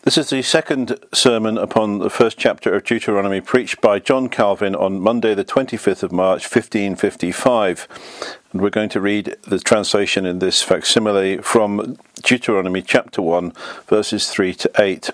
This is the second sermon upon the first chapter of Deuteronomy preached by John Calvin on Monday the 25th of March 1555. And we're going to read the translation in this facsimile from Deuteronomy chapter 1 verses 3 to 8.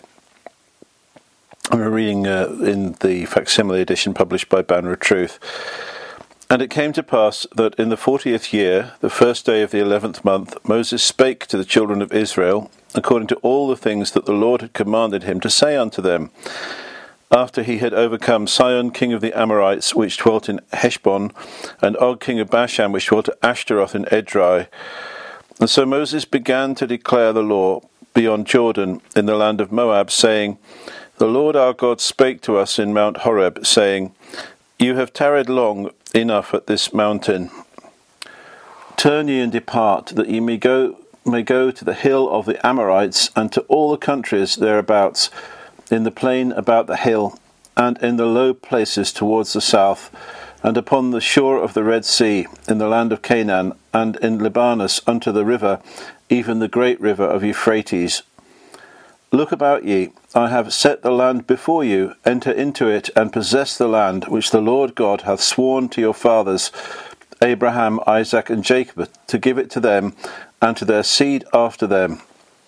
And we're reading in the facsimile edition published by Banner of Truth. And it came to pass that in the 40th year, the first day of the 11th month, Moses spake to the children of Israel, according to all the things that the Lord had commanded him to say unto them, after he had overcome Sihon king of the Amorites, which dwelt in Heshbon, and Og king of Bashan, which dwelt at Ashtaroth in Edrei. And so Moses began to declare the law beyond Jordan in the land of Moab, saying, The Lord our God spake to us in Mount Horeb, saying, You have tarried long enough at this mountain. Turn ye and depart, that ye may go to the hill of the Amorites, and to all the countries thereabouts, in the plain about the hill, and in the low places towards the south, and upon the shore of the Red Sea, in the land of Canaan, and in Libanus unto the river, even the great river of Euphrates. Look about ye, I have set the land before you, enter into it, and possess the land which the Lord God hath sworn to your fathers, Abraham, Isaac, and Jacob, to give it to them, and to their seed after them.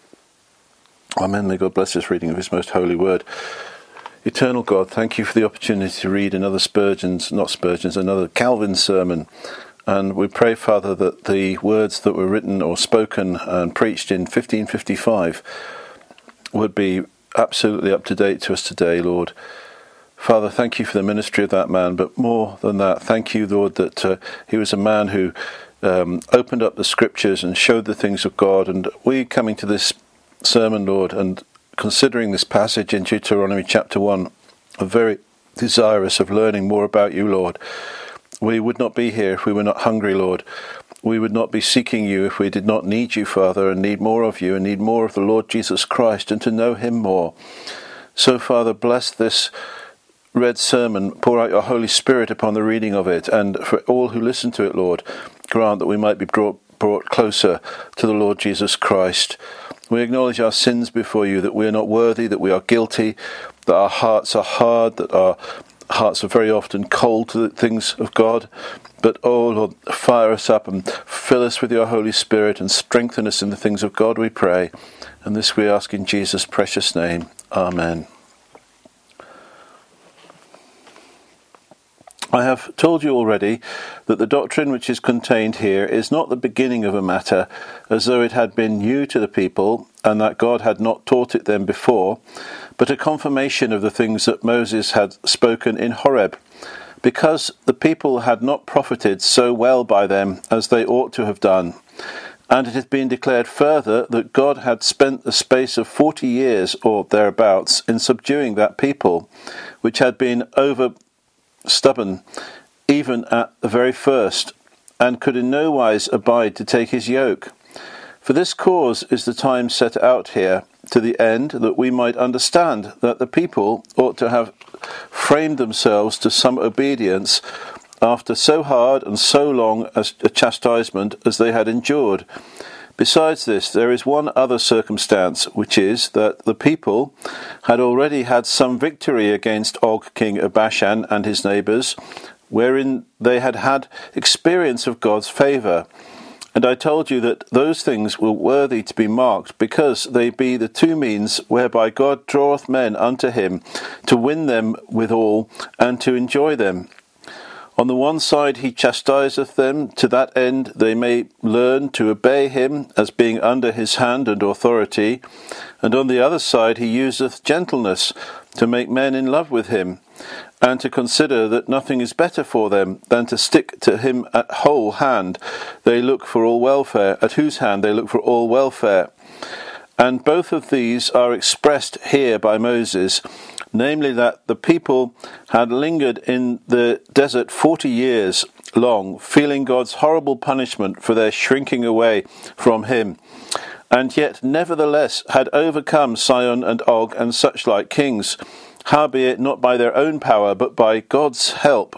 Amen. May God bless this reading of his most holy word. Eternal God, thank you for the opportunity to read another another Calvin sermon. And we pray, Father, that the words that were written or spoken and preached in 1555 would be absolutely up to date to us today, Lord. Father, thank you for the ministry of that man, but more than that, thank you, Lord, that he was a man who opened up the scriptures and showed the things of God. And we coming to this sermon, Lord, and considering this passage in Deuteronomy chapter 1, are very desirous of learning more about you, Lord. We would not be here if we were not hungry, Lord. We would not be seeking you if we did not need you, Father, and need more of you, and need more of the Lord Jesus Christ, and to know him more. So, Father, bless this read sermon, pour out your Holy Spirit upon the reading of it, and for all who listen to it, Lord, grant that we might be brought closer to the Lord Jesus Christ. We acknowledge our sins before you, that we are not worthy, that we are guilty, that our hearts are hard, that our hearts are very often cold to the things of God. But, oh Lord, fire us up and fill us with your Holy Spirit and strengthen us in the things of God, we pray. And this we ask in Jesus' precious name. Amen. I have told you already that the doctrine which is contained here is not the beginning of a matter, as though it had been new to the people, and that God had not taught it them before, but a confirmation of the things that Moses had spoken in Horeb, because the people had not profited so well by them as they ought to have done. And it hath been declared further that God had spent the space of 40 years or thereabouts in subduing that people, which had been over stubborn even at the very first, and could in no wise abide to take his yoke. For this cause is the time set out here, to the end that we might understand that the people ought to have framed themselves to some obedience after so hard and so long a chastisement as they had endured. Besides this, there is one other circumstance, which is that the people had already had some victory against Og king of Bashan and his neighbours, wherein they had had experience of God's favour. And I told you that those things were worthy to be marked, because they be the two means whereby God draweth men unto him, to win them withal, and to enjoy them. On the one side he chastiseth them, to that end they may learn to obey him, as being under his hand and authority. And on the other side he useth gentleness, to make men in love with him, and to consider that nothing is better for them than to stick to him at whole hand. They look for all welfare, at whose hand they look for all welfare. And both of these are expressed here by Moses, namely that the people had lingered in the desert 40 years long, feeling God's horrible punishment for their shrinking away from him, and yet nevertheless had overcome Sihon and Og and such like kings, howbeit not by their own power, but by God's help.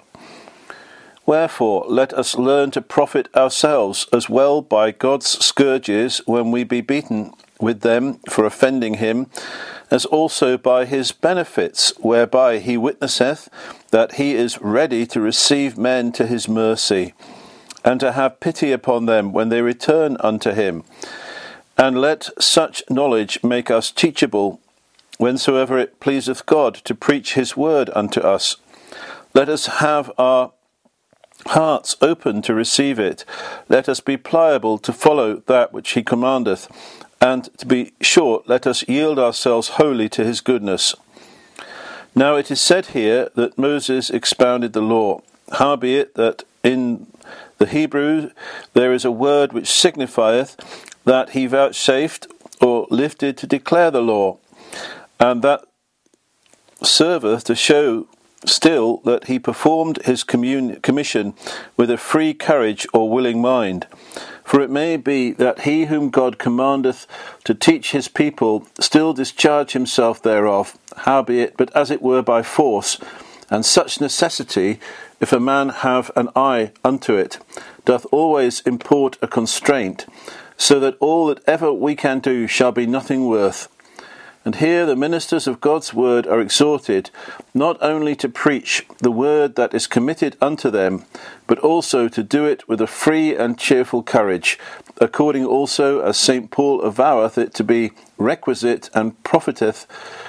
Wherefore let us learn to profit ourselves as well by God's scourges, when we be beaten with them for offending him, as also by his benefits, whereby he witnesseth that he is ready to receive men to his mercy, and to have pity upon them when they return unto him. And let such knowledge make us teachable, whensoever it pleaseth God to preach his word unto us. Let us have our hearts open to receive it. Let us be pliable to follow that which he commandeth, and to be short, let us yield ourselves wholly to his goodness. Now it is said here that Moses expounded the law, howbeit that in the Hebrew there is a word which signifieth that he vouchsafed or lifted to declare the law, and that serveth to show still that he performed his commission with a free courage or willing mind. For it may be that he whom God commandeth to teach his people still discharge himself thereof, howbeit but as it were by force, and such necessity, if a man have an eye unto it, doth always import a constraint, so that all that ever we can do shall be nothing worth. And here the ministers of God's word are exhorted not only to preach the word that is committed unto them, but also to do it with a free and cheerful courage, according also as St. Paul avoweth it to be requisite and protesteth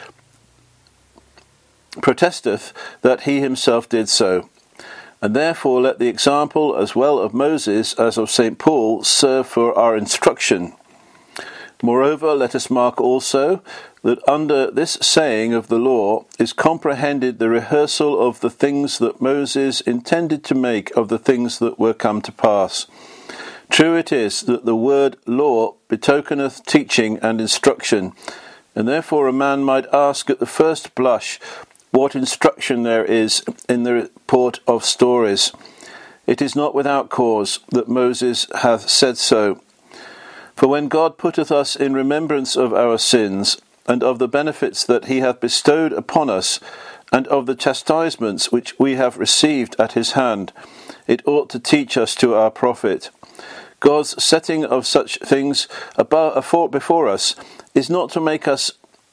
that he himself did so. And therefore let the example as well of Moses as of St. Paul serve for our instruction. Moreover, let us mark also that under this saying of the law is comprehended the rehearsal of the things that Moses intended to make of the things that were come to pass. True it is that the word law betokeneth teaching and instruction, and therefore a man might ask at the first blush what instruction there is in the report of stories. It is not without cause that Moses hath said so. For when God putteth us in remembrance of our sins, and of the benefits that he hath bestowed upon us, and of the chastisements which we have received at his hand, it ought to teach us to our profit. God's setting of such things before us is not to make us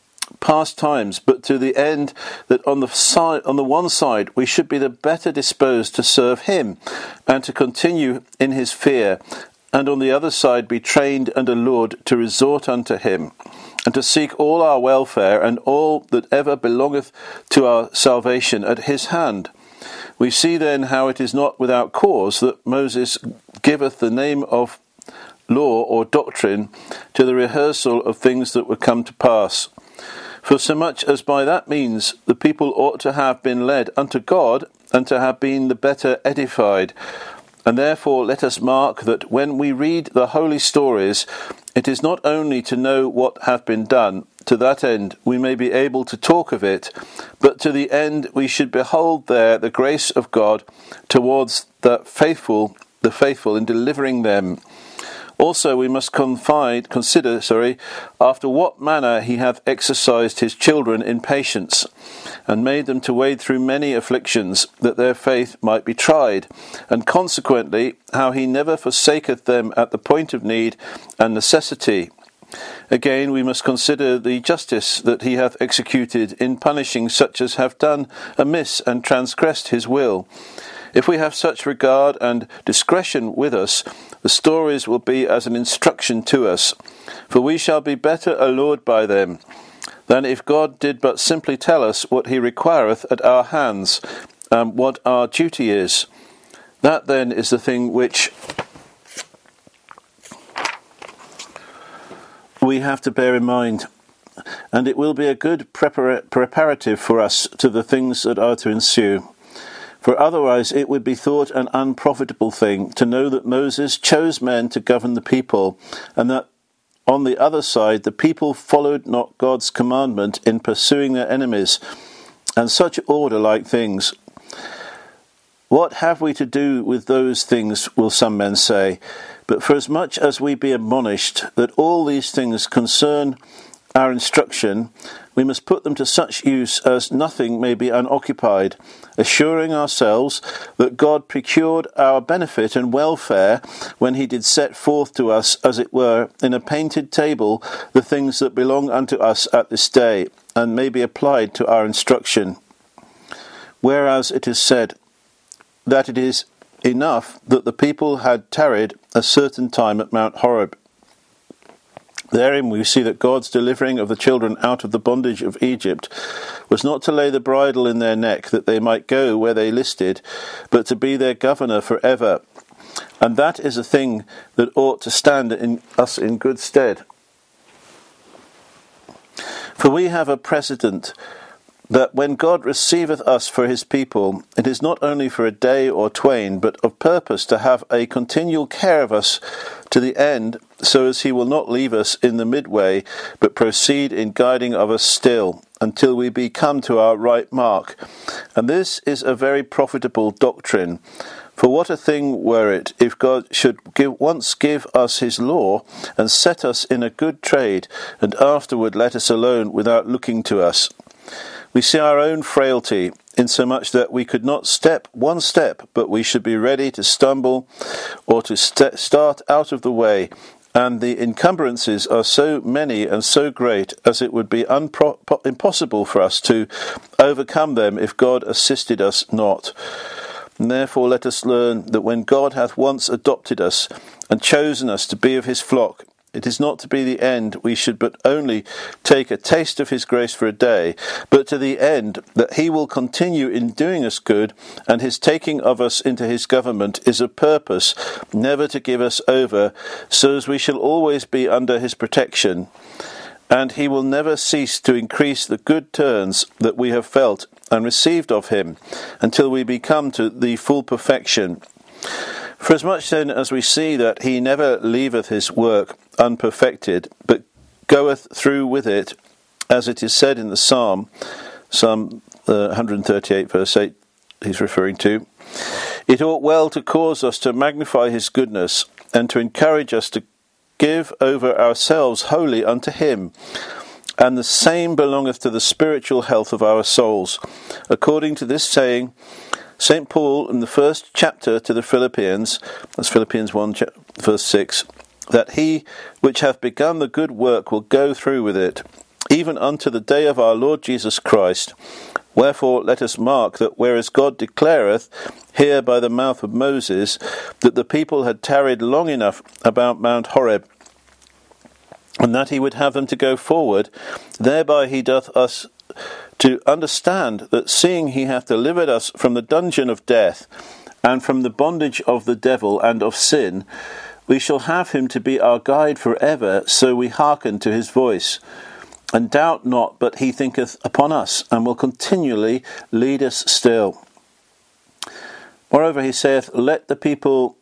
past times, but to the end that on the one side we should be the better disposed to serve him, and to continue in his fear, and on the other side be trained and allured to resort unto him, and to seek all our welfare and all that ever belongeth to our salvation at his hand. We see then how it is not without cause that Moses giveth the name of law or doctrine to the rehearsal of things that were come to pass. For so much as by that means the people ought to have been led unto God, and to have been the better edified. And therefore let us mark that when we read the holy stories, it is not only to know what hath been done, to that end we may be able to talk of it, but to the end we should behold there the grace of God towards the faithful in delivering them. Also we must consider after what manner he hath exercised his children in patience, and made them to wade through many afflictions, that their faith might be tried, and consequently how he never forsaketh them at the point of need and necessity. Again, we must consider the justice that he hath executed in punishing such as have done amiss and transgressed his will. If we have such regard and discretion with us, the stories will be as an instruction to us, for we shall be better allured by them, than if God did but simply tell us what he requireth at our hands, and what our duty is. That then is the thing which we have to bear in mind, and it will be a good preparative for us to the things that are to ensue. For otherwise it would be thought an unprofitable thing to know that Moses chose men to govern the people, and that on the other side the people followed not God's commandment in pursuing their enemies, and such order-like things. What have we to do with those things, will some men say? But for as much as we be admonished that all these things concern our instruction, we must put them to such use as nothing may be unoccupied, assuring ourselves that God procured our benefit and welfare when he did set forth to us, as it were, in a painted table, the things that belong unto us at this day, and may be applied to our instruction. Whereas it is said that it is enough that the people had tarried a certain time at Mount Horeb. Therein we see that God's delivering of the children out of the bondage of Egypt was not to lay the bridle in their neck that they might go where they listed, but to be their governor forever. And that is a thing that ought to stand us in good stead. For we have a precedent that when God receiveth us for his people, it is not only for a day or twain, but of purpose to have a continual care of us to the end, so as he will not leave us in the midway, but proceed in guiding of us still, until we be come to our right mark. And this is a very profitable doctrine. For what a thing were it if God should once give us his law, and set us in a good trade, and afterward let us alone without looking to us. We see our own frailty, insomuch that we could not step one step, but we should be ready to stumble or to start out of the way, and the encumbrances are so many and so great as it would be impossible for us to overcome them if God assisted us not. And therefore let us learn that when God hath once adopted us and chosen us to be of his flock, it is not to be the end we should but only take a taste of his grace for a day, but to the end that he will continue in doing us good, and his taking of us into his government is a purpose never to give us over, so as we shall always be under his protection. And he will never cease to increase the good turns that we have felt and received of him, until we become to the full perfection. For as much then as we see that he never leaveth his work unperfected, but goeth through with it, as it is said in the Psalm 138 verse 8 he's referring to, it ought well to cause us to magnify his goodness, and to encourage us to give over ourselves wholly unto him. And the same belongeth to the spiritual health of our souls. According to this saying, St. Paul, in the first chapter to the Philippians, that's Philippians 1 verse 6, that he which hath begun the good work will go through with it, even unto the day of our Lord Jesus Christ. Wherefore let us mark that whereas God declareth here by the mouth of Moses that the people had tarried long enough about Mount Horeb, and that he would have them to go forward, thereby he doth us to understand that seeing he hath delivered us from the dungeon of death, and from the bondage of the devil and of sin, we shall have him to be our guide for ever, so we hearken to his voice. And doubt not but he thinketh upon us, and will continually lead us still. Moreover, he saith, let the people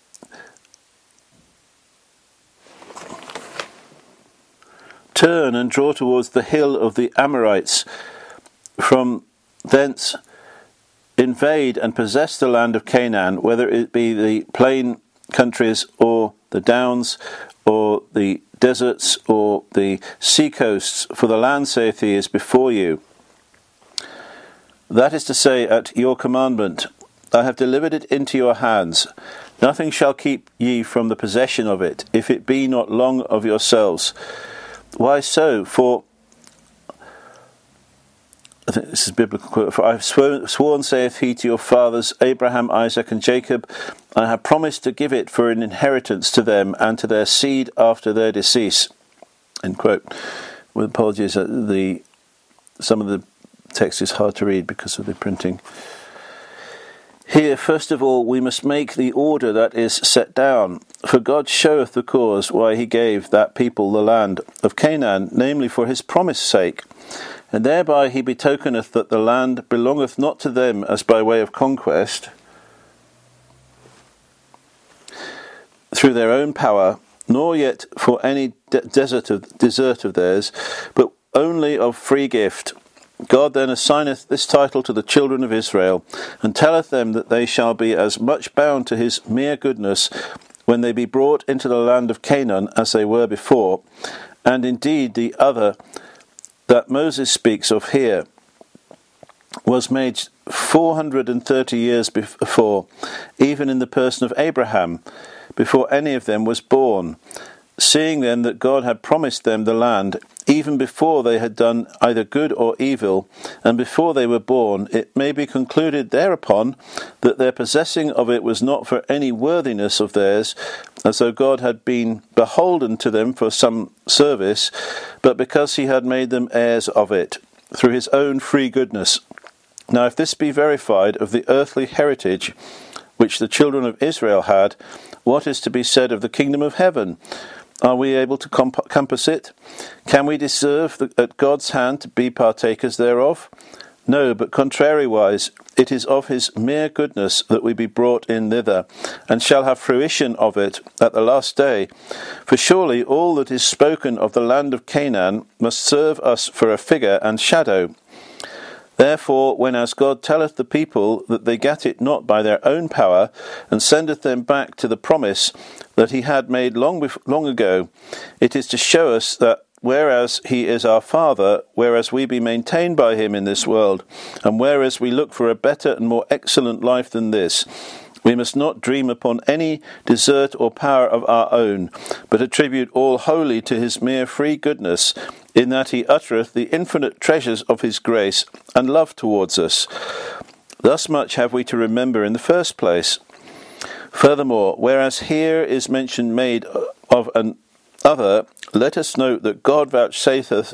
turn and draw towards the hill of the Amorites, from thence invade and possess the land of Canaan, whether it be the plain countries or the downs or the deserts or the sea coasts, for the land, saith he, is before you. That is to say, at your commandment, I have delivered it into your hands. Nothing shall keep ye from the possession of it, if it be not long of yourselves. Why so? For I think this is a biblical quote. For I have sworn, saith he, to your fathers, Abraham, Isaac, and Jacob, I have promised to give it for an inheritance to them and to their seed after their decease. End quote. With apologies, some of the text is hard to read because of the printing. Here, first of all, we must make the order that is set down. For God showeth the cause why he gave that people the land of Canaan, namely for his promise' sake. And thereby he betokeneth that the land belongeth not to them as by way of conquest, through their own power, nor yet for any desert of theirs, but only of free gift. God then assigneth this title to the children of Israel, and telleth them that they shall be as much bound to his mere goodness when they be brought into the land of Canaan as they were before. And indeed the other that Moses speaks of here was made 430 years before, even in the person of Abraham, before any of them was born. Seeing then that God had promised them the land, even before they had done either good or evil, and before they were born, it may be concluded thereupon that their possessing of it was not for any worthiness of theirs, as though God had been beholden to them for some service, but because he had made them heirs of it, through his own free goodness. Now if this be verified of the earthly heritage which the children of Israel had, what is to be said of the kingdom of heaven? Are we able to compass it? Can we deserve at God's hand to be partakers thereof? No, but contrariwise, it is of his mere goodness that we be brought in thither, and shall have fruition of it at the last day. For surely all that is spoken of the land of Canaan must serve us for a figure and shadow. Therefore, when as God telleth the people that they get it not by their own power, and sendeth them back to the promise that he had made long ago, it is to show us that whereas he is our Father, whereas we be maintained by him in this world, and whereas we look for a better and more excellent life than this, we must not dream upon any desert or power of our own, but attribute all wholly to his mere free goodness, in that he uttereth the infinite treasures of his grace and love towards us. Thus much have we to remember in the first place. Furthermore, whereas here is mention made of an other, let us note that God vouchsafeth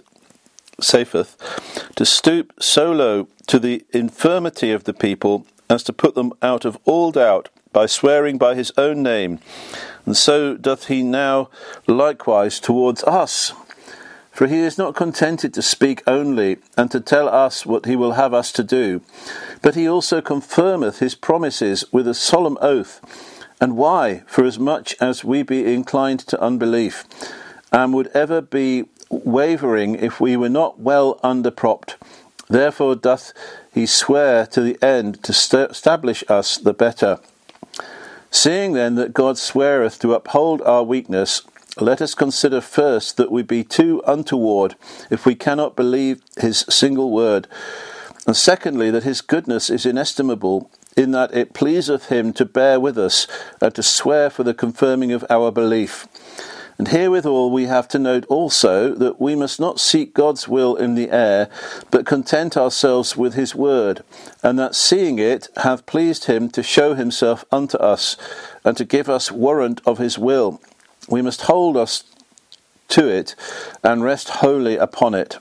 to stoop so low to the infirmity of the people as to put them out of all doubt by swearing by his own name, and so doth he now likewise towards us. For he is not contented to speak only, and to tell us what he will have us to do, but he also confirmeth his promises with a solemn oath. And why? For as much as we be inclined to unbelief, and would ever be wavering if we were not well underpropped. Therefore doth he swear to the end to establish us the better. Seeing then that God sweareth to uphold our weakness, let us consider first that we be too untoward if we cannot believe his single word, and secondly that his goodness is inestimable, in that it pleaseth him to bear with us and to swear for the confirming of our belief. And herewithal we have to note also that we must not seek God's will in the air, but content ourselves with his word, and that seeing it hath pleased him to show himself unto us, and to give us warrant of his will. We must hold us to it, and rest wholly upon it.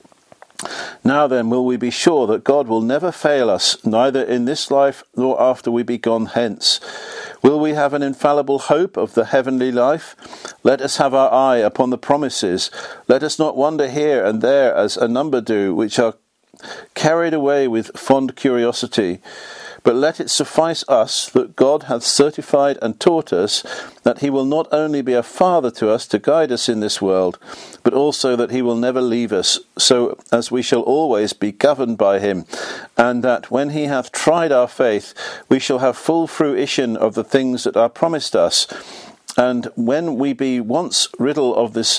Now then will we be sure that God will never fail us, neither in this life nor after we be gone hence. Will we have an infallible hope of the heavenly life? Let us have our eye upon the promises. Let us not wander here and there as a number do, which are carried away with fond curiosity. But let it suffice us that God hath certified and taught us that he will not only be a father to us to guide us in this world, but also that he will never leave us, so as we shall always be governed by him, and that when he hath tried our faith, we shall have full fruition of the things that are promised us. And when we be once rid of this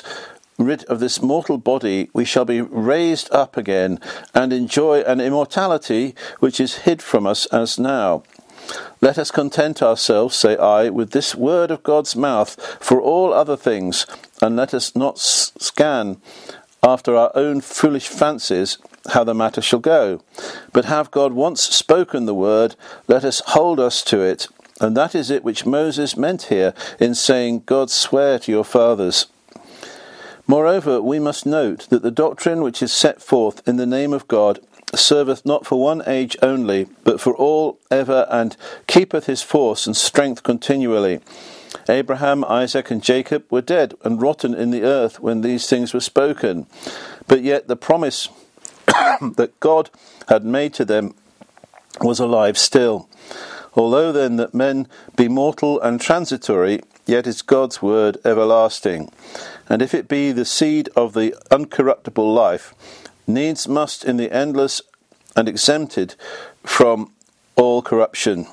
mortal body, we shall be raised up again, and enjoy an immortality which is hid from us as now. Let us content ourselves, say I, with this word of God's mouth for all other things, and let us not scan after our own foolish fancies how the matter shall go. But have God once spoken the word, let us hold us to it, and that is it which Moses meant here in saying, God sware to your fathers. Moreover, we must note that the doctrine which is set forth in the name of God serveth not for one age only, but for all ever, and keepeth his force and strength continually. Abraham, Isaac, and Jacob were dead and rotten in the earth when these things were spoken, but yet the promise that God had made to them was alive still. Although then that men be mortal and transitory, yet is God's word everlasting. And if it be the seed of the uncorruptible life, needs must in the endless and exempted from all corruption.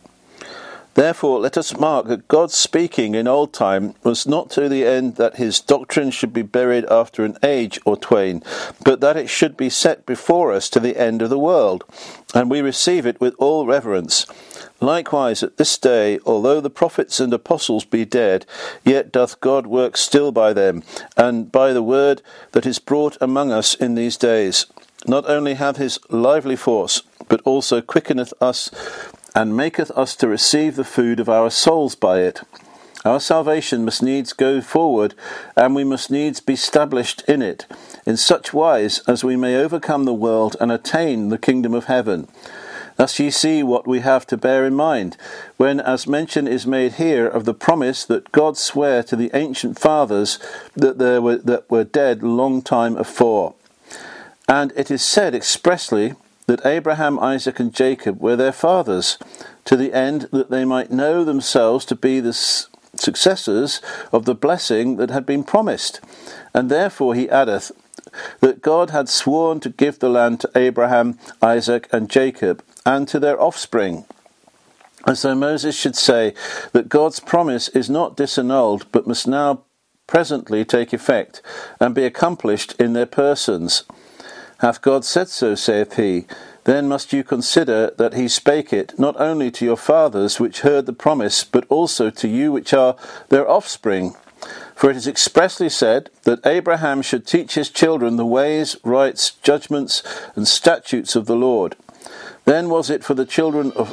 Therefore let us mark that God's speaking in old time was not to the end that his doctrine should be buried after an age or twain, but that it should be set before us to the end of the world, and we receive it with all reverence. Likewise, at this day, although the prophets and apostles be dead, yet doth God work still by them, and by the word that is brought among us in these days. Not only hath his lively force, but also quickeneth us, and maketh us to receive the food of our souls by it. Our salvation must needs go forward, and we must needs be established in it, in such wise as we may overcome the world and attain the kingdom of heaven. Thus ye see what we have to bear in mind, when as mention is made here of the promise that God sware to the ancient fathers that were dead long time afore. And it is said expressly that Abraham, Isaac, and Jacob were their fathers, to the end that they might know themselves to be the successors of the blessing that had been promised. And therefore he addeth, that God had sworn to give the land to Abraham, Isaac, and Jacob, and to their offspring. As though Moses should say that God's promise is not disannulled, but must now presently take effect, and be accomplished in their persons. Hath God said so, saith he, then must you consider that he spake it not only to your fathers which heard the promise, but also to you which are their offspring. For it is expressly said that Abraham should teach his children the ways, rights, judgments, and statutes of the Lord. Then was it for the children of...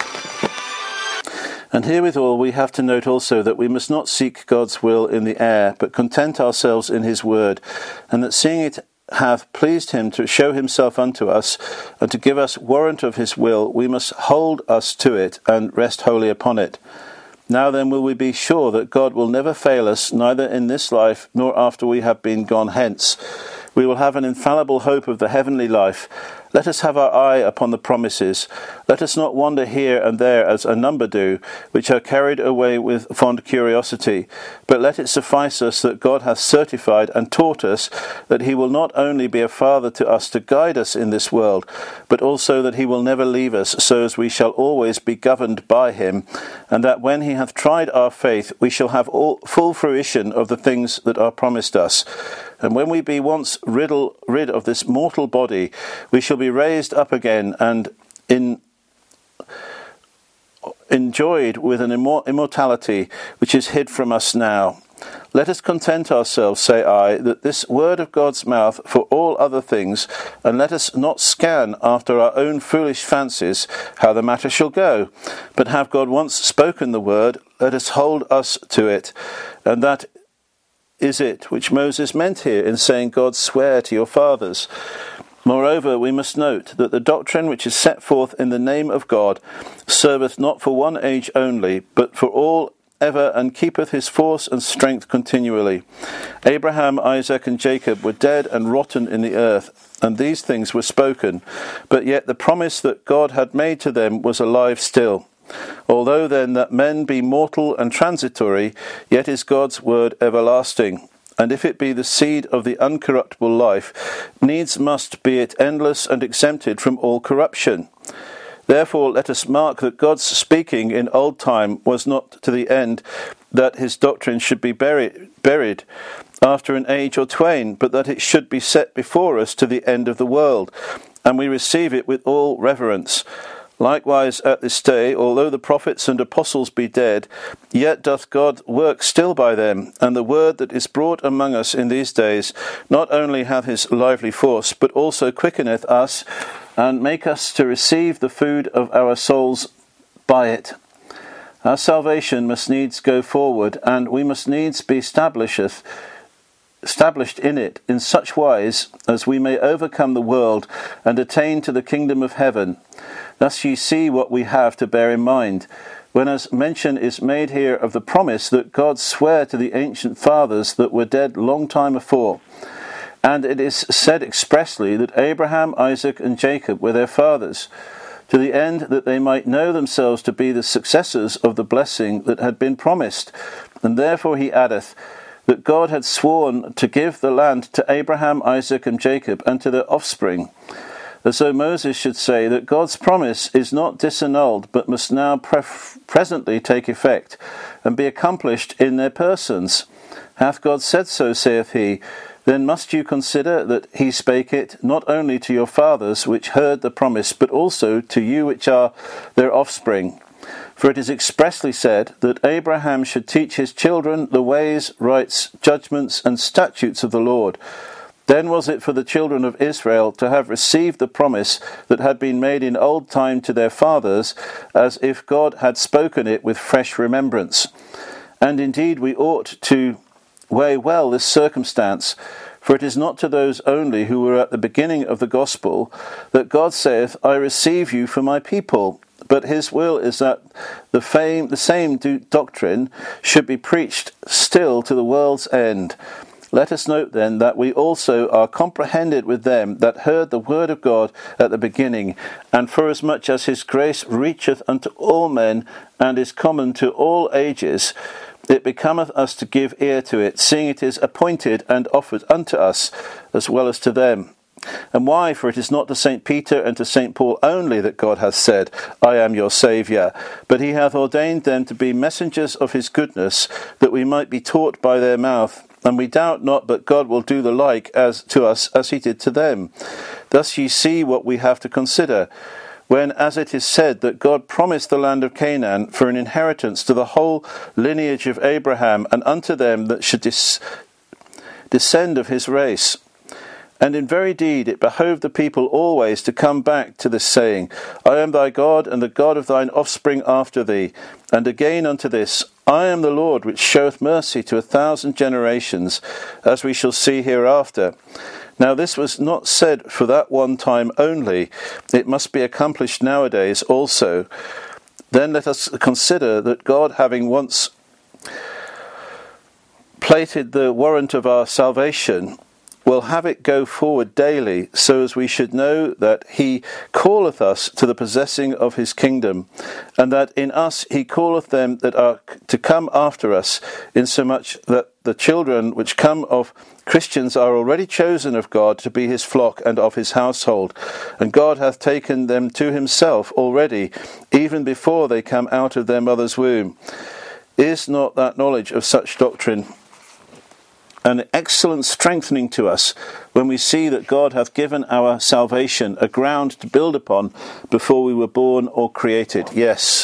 And herewithal we have to note also that we must not seek God's will in the air, but content ourselves in his word, and that seeing it hath pleased him to show himself unto us, and to give us warrant of his will, we must hold us to it, and rest wholly upon it. Now then will we be sure that God will never fail us, neither in this life, nor after we have been gone hence. We will have an infallible hope of the heavenly life. Let us have our eye upon the promises. Let us not wander here and there as a number do, which are carried away with fond curiosity. But let it suffice us that God hath certified and taught us that he will not only be a father to us to guide us in this world, but also that he will never leave us, so as we shall always be governed by him, and that when he hath tried our faith, we shall have full fruition of the things that are promised us. And when we be once rid of this mortal body, we shall be raised up again and enjoyed with an immortality which is hid from us now. Let us content ourselves, say I, that this word of God's mouth for all other things, and let us not scan after our own foolish fancies how the matter shall go, but have God once spoken the word, let us hold us to it, and that is it which Moses meant here in saying God sware to your fathers. Moreover, we must note that the doctrine which is set forth in the name of God serveth not for one age only, but for all ever, and keepeth his force and strength continually. Abraham, Isaac, and Jacob were dead and rotten in the earth, and these things were spoken, but yet the promise that God had made to them was alive still. Although then that men be mortal and transitory, yet is God's word everlasting. And if it be the seed of the uncorruptible life, needs must be it endless and exempted from all corruption. Therefore let us mark that God's speaking in old time was not to the end that his doctrine should be buried after an age or twain, but that it should be set before us to the end of the world, and we receive it with all reverence. Likewise at this day, although the prophets and apostles be dead, yet doth God work still by them, and the word that is brought among us in these days not only hath his lively force, but also quickeneth us, and make us to receive the food of our souls by it. Our salvation must needs go forward, and we must needs be established in it, in such wise as we may overcome the world, and attain to the kingdom of heaven. Thus ye see what we have to bear in mind, when as mention is made here of the promise that God sware to the ancient fathers that were dead long time afore. And it is said expressly that Abraham, Isaac, and Jacob were their fathers, to the end that they might know themselves to be the successors of the blessing that had been promised. And therefore he addeth, that God had sworn to give the land to Abraham, Isaac, and Jacob, and to their offspring. As though Moses should say that God's promise is not disannulled, but must now presently take effect, and be accomplished in their persons. Hath God said so, saith he, then must you consider that he spake it not only to your fathers which heard the promise, but also to you which are their offspring. For it is expressly said that Abraham should teach his children the ways, rights, judgments, and statutes of the Lord. Then was it for the children of Israel to have received the promise that had been made in old time to their fathers, as if God had spoken it with fresh remembrance. And indeed we ought to weigh well this circumstance, for it is not to those only who were at the beginning of the gospel that God saith, I receive you for my people. But his will is that the same doctrine should be preached still to the world's end. Let us note then that we also are comprehended with them that heard the word of God at the beginning, and forasmuch as his grace reacheth unto all men, and is common to all ages, it becometh us to give ear to it, seeing it is appointed and offered unto us, as well as to them. And why? For it is not to St. Peter and to St. Paul only that God hath said, I am your Saviour, but he hath ordained them to be messengers of his goodness, that we might be taught by their mouth. And we doubt not but God will do the like as to us as he did to them. Thus ye see what we have to consider, when, as it is said, that God promised the land of Canaan for an inheritance to the whole lineage of Abraham, and unto them that should descend of his race. And in very deed it behoved the people always to come back to this saying, I am thy God, and the God of thine offspring after thee. And again unto this, I am the Lord which showeth mercy to 1,000 generations, as we shall see hereafter. Now this was not said for that one time only, it must be accomplished nowadays also. Then let us consider that God, having once plated the warrant of our salvation, will have it go forward daily, so as we should know that he calleth us to the possessing of his kingdom, and that in us he calleth them that are to come after us, insomuch that the children which come of Christians are already chosen of God to be his flock and of his household, and God hath taken them to himself already, even before they come out of their mother's womb. Is not that knowledge of such doctrine an excellent strengthening to us when we see that God hath given our salvation a ground to build upon before we were born or created? Yes.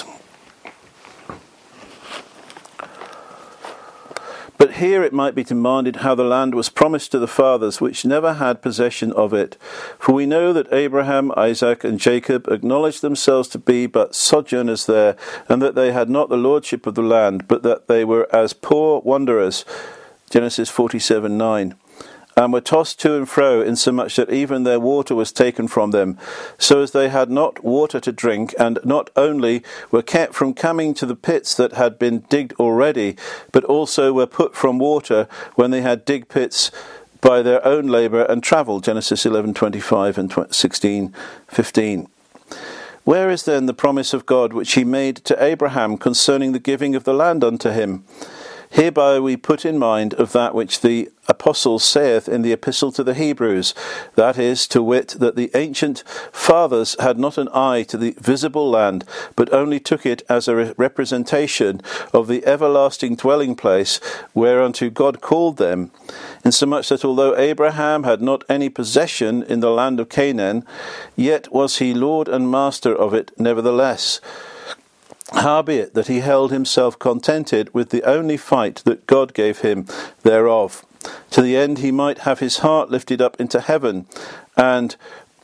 But here it might be demanded how the land was promised to the fathers, which never had possession of it. For we know that Abraham, Isaac, and Jacob acknowledged themselves to be but sojourners there, and that they had not the lordship of the land, but that they were as poor wanderers. Genesis 47:9, and were tossed to and fro, insomuch that even their water was taken from them, so as they had not water to drink, and not only were kept from coming to the pits that had been digged already, but also were put from water when they had digged pits by their own labour and travelled. Genesis 11:25 and 16:15. Where is then the promise of God which he made to Abraham concerning the giving of the land unto him? Hereby we put in mind of that which the Apostle saith in the Epistle to the Hebrews, that is, to wit, that the ancient fathers had not an eye to the visible land, but only took it as a representation of the everlasting dwelling place whereunto God called them, insomuch that although Abraham had not any possession in the land of Canaan, yet was he Lord and master of it nevertheless. Howbeit that he held himself contented with the only fight that God gave him thereof, to the end he might have his heart lifted up into heaven, and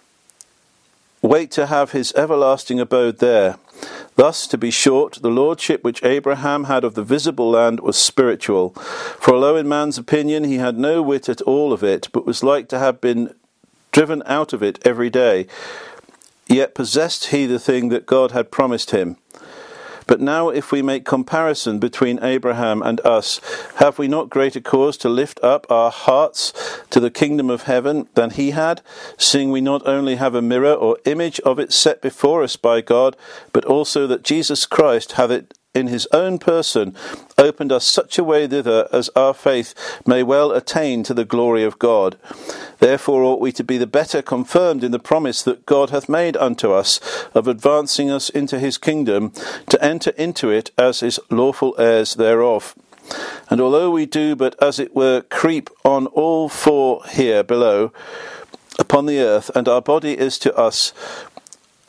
wait to have his everlasting abode there. Thus, to be short, the lordship which Abraham had of the visible land was spiritual. For although in man's opinion he had no whit at all of it, but was like to have been driven out of it every day, yet possessed he the thing that God had promised him. But now if we make comparison between Abraham and us, have we not greater cause to lift up our hearts to the kingdom of heaven than he had, seeing we not only have a mirror or image of it set before us by God, but also that Jesus Christ hath it in his own person opened us such a way thither as our faith may well attain to the glory of God. Therefore ought we to be the better confirmed in the promise that God hath made unto us of advancing us into his kingdom, to enter into it as his lawful heirs thereof. And although we do but as it were creep on all four here below upon the earth, and our body is to us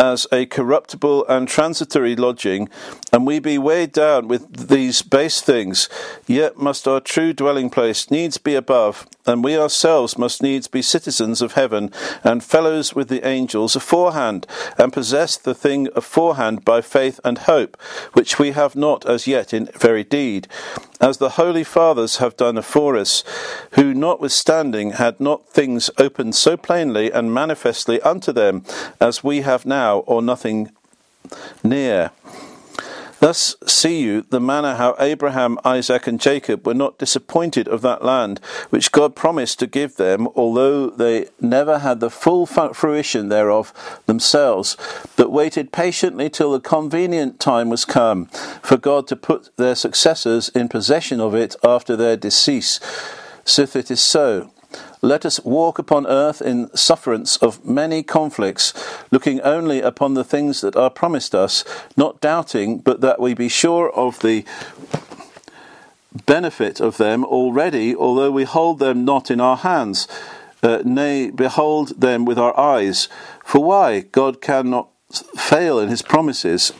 as a corruptible and transitory lodging, and we be weighed down with these base things, yet must our true dwelling place needs be above, and we ourselves must needs be citizens of heaven, and fellows with the angels aforehand, and possess the thing aforehand by faith and hope, which we have not as yet in very deed, as the holy fathers have done afore us, who notwithstanding had not things opened so plainly and manifestly unto them, as we have now, or nothing near. Thus see you the manner how Abraham, Isaac, and Jacob were not disappointed of that land which God promised to give them, although they never had the full fruition thereof themselves, but waited patiently till the convenient time was come, for God to put their successors in possession of it after their decease. Sith it is so, let us walk upon earth in sufferance of many conflicts, looking only upon the things that are promised us, not doubting, but that we be sure of the benefit of them already, although we hold them not in our hands, nay, behold them with our eyes. For why? God cannot fail in his promises.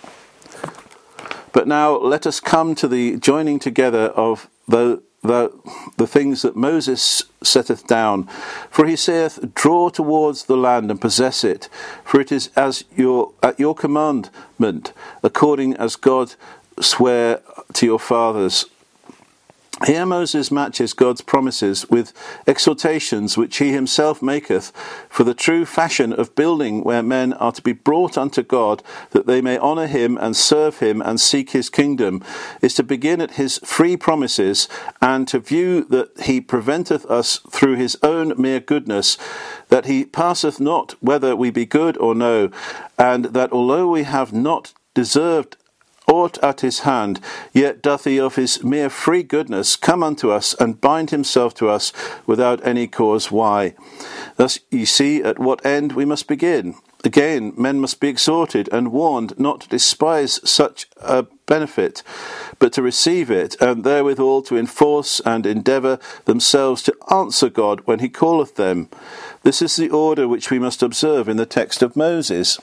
But now let us come to the joining together of the things that Moses setteth down. For he saith, draw towards the land and possess it, for it is at your commandment, according as God sware to your fathers. Here Moses matches God's promises with exhortations which he himself maketh for the true fashion of building, where men are to be brought unto God, that they may honour him and serve him and seek his kingdom, is to begin at his free promises, and to view that he preventeth us through his own mere goodness, that he passeth not whether we be good or no, and that although we have not deserved aught at his hand, yet doth he of his mere free goodness come unto us, and bind himself to us without any cause why. Thus ye see at what end we must begin. Again, men must be exhorted and warned not to despise such a benefit, but to receive it, and therewithal to enforce and endeavour themselves to answer God when he calleth them. This is the order which we must observe in the text of Moses.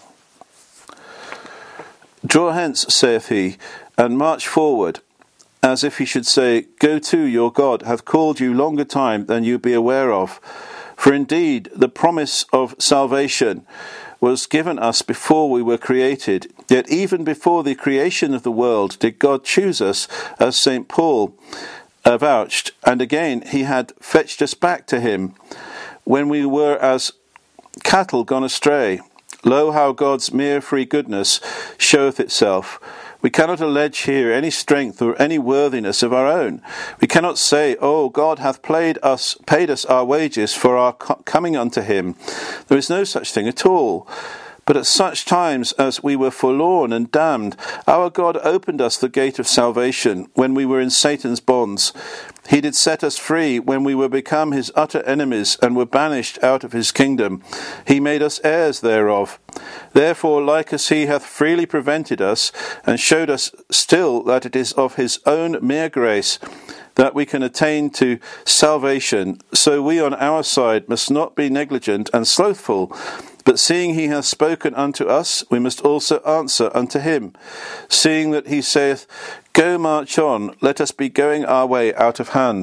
Draw hence, saith he, and march forward, as if he should say, go to, your God hath called you longer time than you be aware of. For indeed the promise of salvation was given us before we were created, yet even before the creation of the world did God choose us, as St. Paul avouched, and again he had fetched us back to him, when we were as cattle gone astray. Lo, how God's mere free goodness showeth itself. We cannot allege here any strength or any worthiness of our own. We cannot say, oh, God hath paid us our wages for our coming unto him. There is no such thing at all. But at such times as we were forlorn and damned, our God opened us the gate of salvation when we were in Satan's bonds. He did set us free when we were become his utter enemies and were banished out of his kingdom. He made us heirs thereof. Therefore, like as he hath freely prevented us, and showed us still that it is of his own mere grace that we can attain to salvation, so we on our side must not be negligent and slothful, but seeing he hath spoken unto us, we must also answer unto him, seeing that he saith, go march on, let us be going our way out of hand.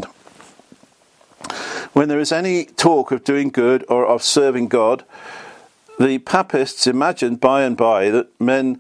When there is any talk of doing good or of serving God, the papists imagine by and by that men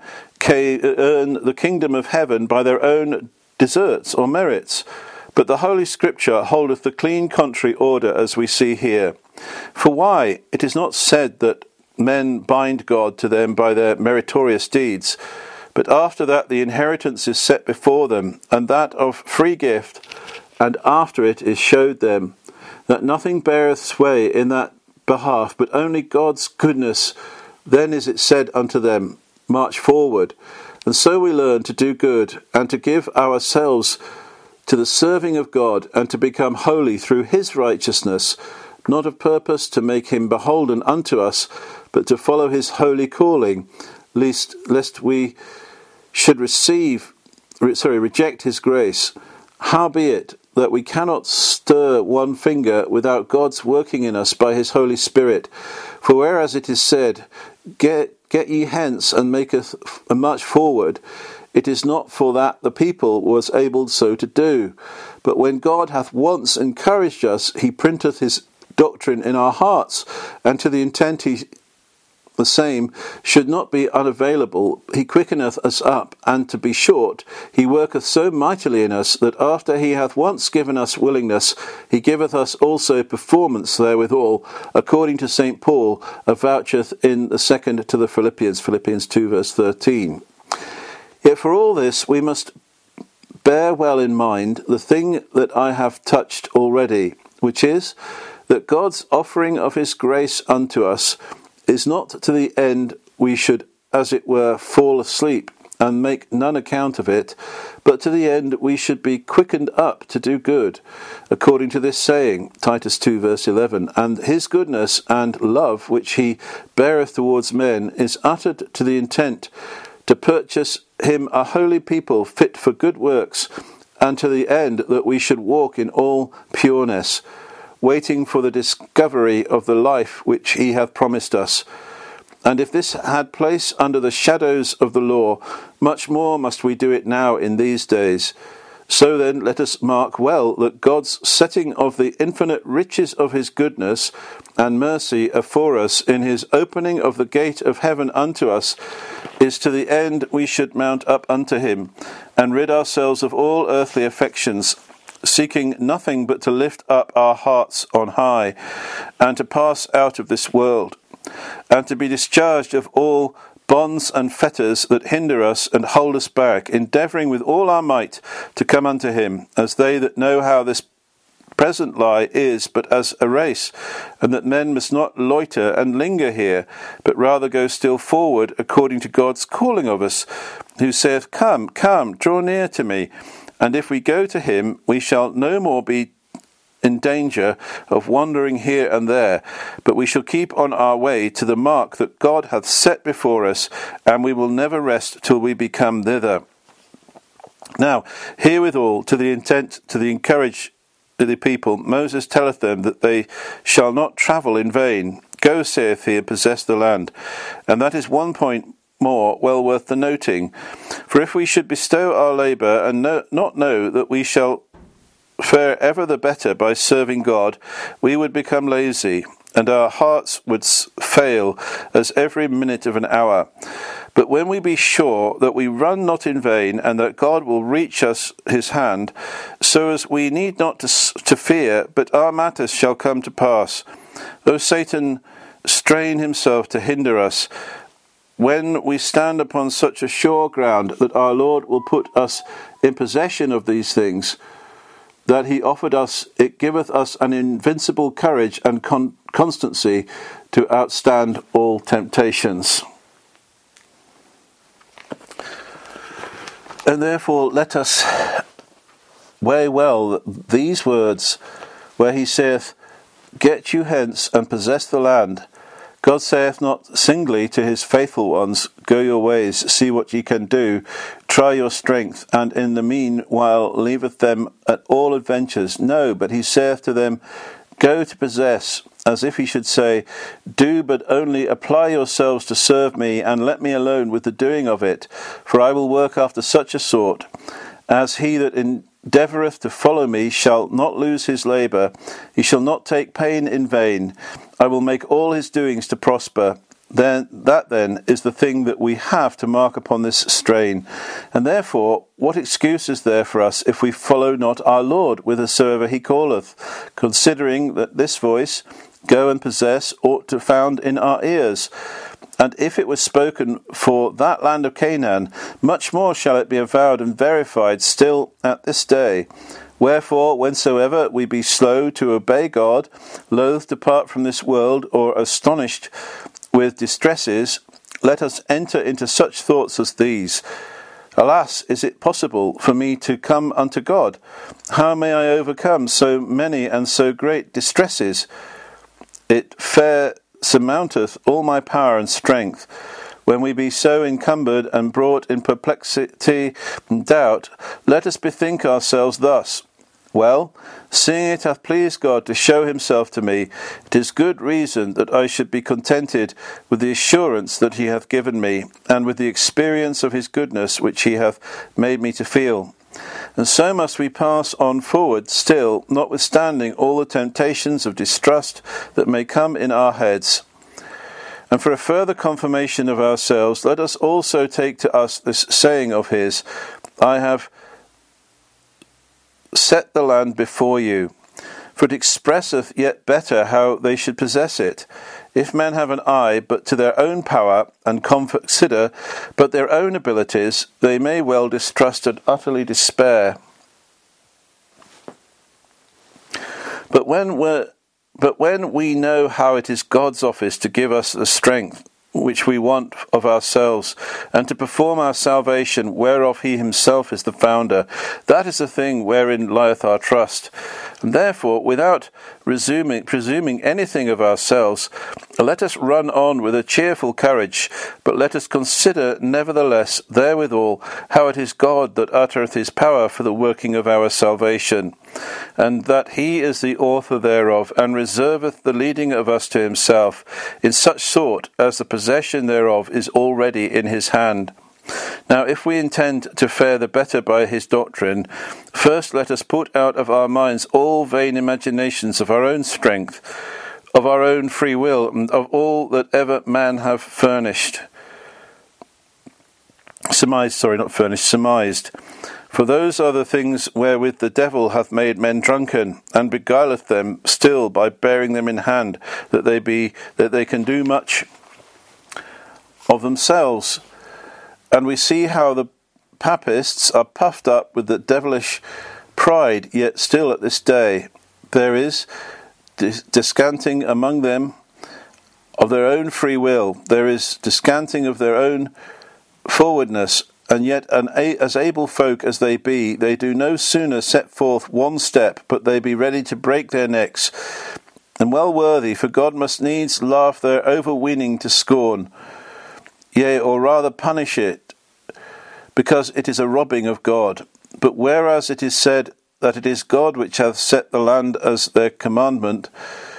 earn the kingdom of heaven by their own deserts or merits. But the Holy Scripture holdeth the clean contrary order, as we see here. For why? It is not said that men bind God to them by their meritorious deeds, but after that the inheritance is set before them, and that of free gift, and after it is showed them that nothing beareth sway in that behalf, but only God's goodness. Then is it said unto them, march forward. And so we learn to do good, and to give ourselves to the serving of God, and to become holy through his righteousness, not of purpose to make him beholden unto us, but to follow his holy calling, lest we should reject his grace. Howbeit, that we cannot stir one finger without God's working in us by his Holy Spirit. For whereas it is said, get get ye hence, and maketh a march forward, it is not for that the people was able so to do. But when God hath once encouraged us, he printeth his doctrine in our hearts, and to the intent the same should not be unavailable, he quickeneth us up, and to be short, he worketh so mightily in us, that after he hath once given us willingness, he giveth us also performance therewithal, according to St. Paul avoucheth in the second to the Philippians, Philippians 2 verse 13. Yet for all this we must bear well in mind the thing that I have touched already, which is, that God's offering of his grace unto us is not to the end we should, as it were, fall asleep and make none account of it, but to the end we should be quickened up to do good, according to this saying, Titus 2 verse 11, and his goodness and love which he beareth towards men is uttered to the intent to purchase him a holy people fit for good works, and to the end that we should walk in all pureness, waiting for the discovery of the life which he hath promised us. And if this had place under the shadows of the law, much more must we do it now in these days. So then let us mark well that God's setting of the infinite riches of his goodness and mercy afore us in his opening of the gate of heaven unto us is to the end we should mount up unto him, and rid ourselves of all earthly affections, seeking nothing but to lift up our hearts on high, and to pass out of this world, and to be discharged of all bonds and fetters that hinder us and hold us back, endeavouring with all our might to come unto him, as they that know how this present lie is but as a race, and that men must not loiter and linger here, but rather go still forward according to God's calling of us, who saith, Come, come, draw near to me. And if we go to him, we shall no more be in danger of wandering here and there, but we shall keep on our way to the mark that God hath set before us, and we will never rest till we become thither. Now, herewithal, to the intent to the encourage the people, Moses telleth them that they shall not travel in vain. Go, saith he, and possess the land. And that is one point more well worth the noting. For if we should bestow our labour and not know that we shall fare ever the better by serving God, we would become lazy, and our hearts would fail as every minute of an hour. But when we be sure that we run not in vain, and that God will reach us his hand, so as we need not to fear, but our matters shall come to pass. Though Satan strain himself to hinder us, when we stand upon such a sure ground that our Lord will put us in possession of these things that he offered us, it giveth us an invincible courage and constancy to outstand all temptations. And therefore let us weigh well these words where he saith, Get you hence and possess the land. God saith not singly to his faithful ones, Go your ways, see what ye can do, try your strength, and in the meanwhile leaveth them at all adventures. No, but he saith to them, Go to possess, as if he should say, Do but only apply yourselves to serve me, and let me alone with the doing of it, for I will work after such a sort, as he that endeavoureth to follow me shall not lose his labour, he shall not take pain in vain. I will make all his doings to prosper. That is the thing that we have to mark upon this strain. And therefore, what excuse is there for us if we follow not our Lord whithersoever he calleth, considering that this voice, Go and possess, ought to found in our ears? And if it was spoken for that land of Canaan, much more shall it be avowed and verified still at this day. Wherefore, whensoever we be slow to obey God, loath to part from this world, or astonished with distresses, let us enter into such thoughts as these. Alas, is it possible for me to come unto God? How may I overcome so many and so great distresses? It fair surmounteth all my power and strength. When we be so encumbered and brought in perplexity and doubt, let us bethink ourselves thus. Well, seeing it hath pleased God to show himself to me, it is good reason that I should be contented with the assurance that he hath given me, and with the experience of his goodness which he hath made me to feel. And so must we pass on forward still, notwithstanding all the temptations of distrust that may come in our heads. And for a further confirmation of ourselves, let us also take to us this saying of his, I have set the land before you. For it expresseth yet better how they should possess it. If men have an eye but to their own power, and consider but their own abilities, they may well distrust and utterly despair. But when we know how it is God's office to give us the strength which we want of ourselves, and to perform our salvation, whereof he himself is the founder, that is the thing wherein lieth our trust. And therefore, without presuming anything of ourselves, let us run on with a cheerful courage, but let us consider nevertheless therewithal how it is God that uttereth his power for the working of our salvation, and that he is the author thereof, and reserveth the leading of us to himself, in such sort as the possession thereof is already in his hand. Now, if we intend to fare the better by his doctrine, first let us put out of our minds all vain imaginations of our own strength, of our own free will, and of all that ever man have surmised. For those are the things wherewith the devil hath made men drunken, and beguileth them still by bearing them in hand, that they can do much of themselves. And we see how the papists are puffed up with the devilish pride, yet still at this day there is descanting among them of their own free will, there is descanting of their own forwardness, and yet as able folk as they be, they do no sooner set forth one step, but they be ready to break their necks, and well worthy, for God must needs laugh their overweening to scorn, yea, or rather punish it, because it is a robbing of God. But whereas it is said that it is God which hath set the land as their commandment,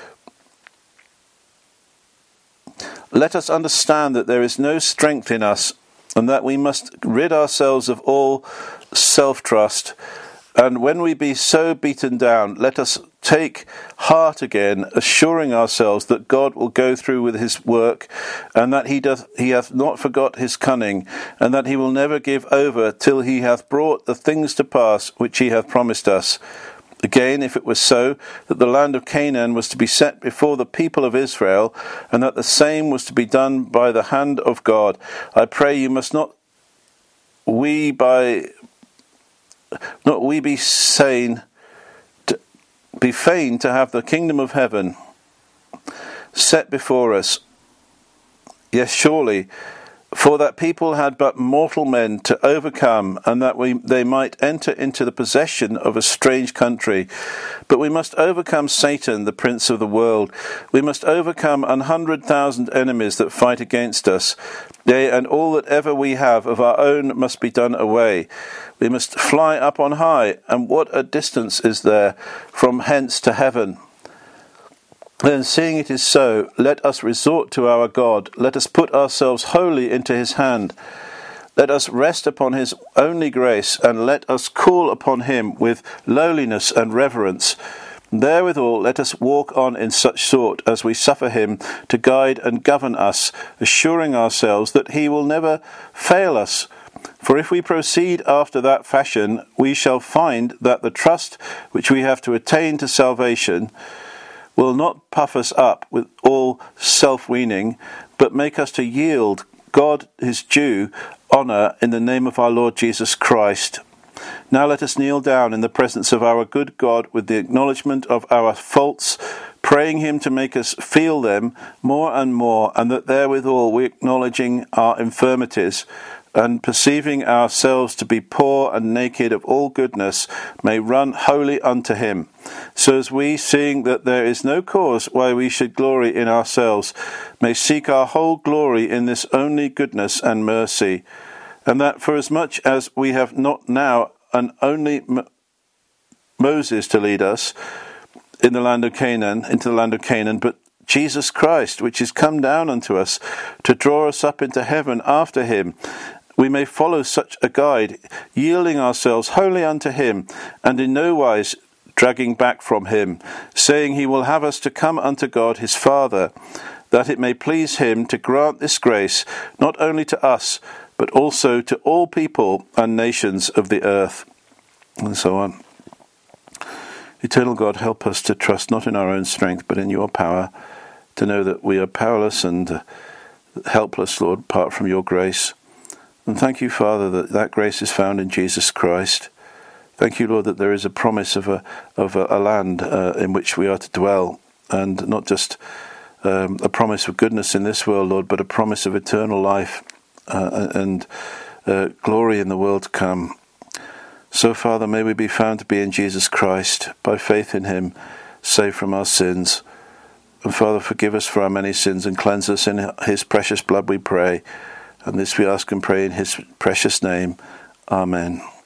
let us understand that there is no strength in us, and that we must rid ourselves of all self-trust. And when we be so beaten down, let us take heart again, assuring ourselves that God will go through with his work, and that he hath not forgot his cunning, and that he will never give over till he hath brought the things to pass which he hath promised us. Again, if it was so, that the land of Canaan was to be set before the people of Israel, and that the same was to be done by the hand of God, I pray you must not we be fain to have the kingdom of heaven set before us. Yes, surely, for that people had but mortal men to overcome, and that they might enter into the possession of a strange country. But we must overcome Satan, the prince of the world. We must overcome 100,000 enemies that fight against us. Yea, and all that ever we have of our own must be done away. We must fly up on high, and what a distance is there from hence to heaven? Then, seeing it is so, let us resort to our God. Let us put ourselves wholly into his hand. Let us rest upon his only grace, and let us call upon him with lowliness and reverence. Therewithal let us walk on in such sort as we suffer him to guide and govern us, assuring ourselves that he will never fail us. For if we proceed after that fashion, we shall find that the trust which we have to attain to salvation will not puff us up with all self-weening, but make us to yield God his due honour in the name of our Lord Jesus Christ. Now let us kneel down in the presence of our good God with the acknowledgement of our faults, praying him to make us feel them more and more, and that therewithal we acknowledging our infirmities, and perceiving ourselves to be poor and naked of all goodness, may run wholly unto him. So as we, seeing that there is no cause why we should glory in ourselves, may seek our whole glory in this only goodness and mercy, and that forasmuch as we have not now an only Moses to lead us in the land of Canaan, into the land of Canaan, but Jesus Christ, which is come down unto us to draw us up into heaven after him. We may follow such a guide, yielding ourselves wholly unto him, and in no wise dragging back from him, saying he will have us to come unto God his Father, that it may please him to grant this grace not only to us, but also to all people and nations of the earth. And so on. Eternal God, help us to trust not in our own strength, but in your power, to know that we are powerless and helpless, Lord, apart from your grace. And thank you, Father, that that grace is found in Jesus Christ. Thank you, Lord, that there is a promise of a land in which we are to dwell, and not just a promise of goodness in this world, Lord, but a promise of eternal life and glory in the world to come. So, Father, may we be found to be in Jesus Christ, by faith in him, saved from our sins. And Father, forgive us for our many sins and cleanse us in his precious blood, we pray. And this we ask and pray in his precious name. Amen.